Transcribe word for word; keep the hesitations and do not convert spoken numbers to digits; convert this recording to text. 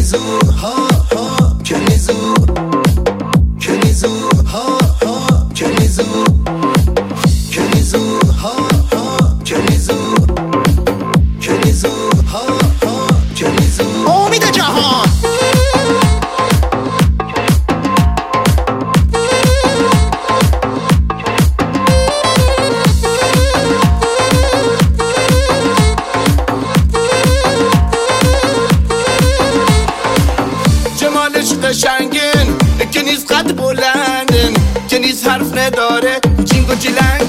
کنیزو ها ها کنیزو کنیزو ها ها کنیزو کنیزو ها ها کنیزو کنیزو ها ها کنیزو امید جهان قشنگن که نیست قد بلندن که نیست حرف نداره جینگ و جلنگ